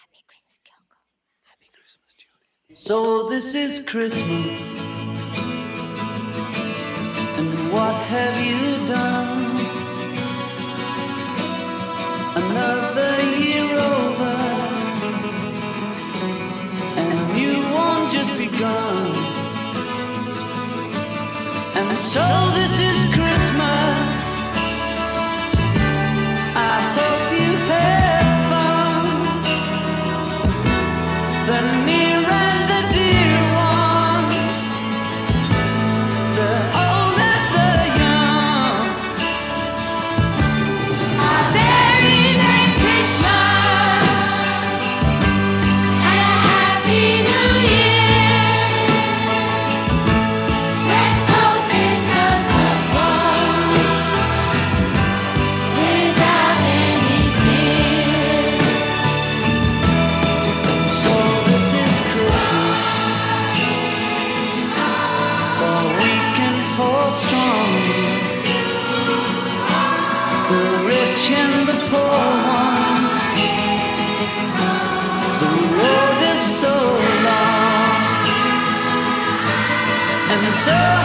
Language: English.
So this is Christmas, and what have you done? Another year over, and a new one just begun. And so this is Christmas, I hope you had fun. The near and the dear one, the old and the young. A very Merry Christmas and a Happy New Year. Let's hope it's a good one without any fear. So this is Christmas, for weak and for strong, the rich and the poor ones. The road is so long, and so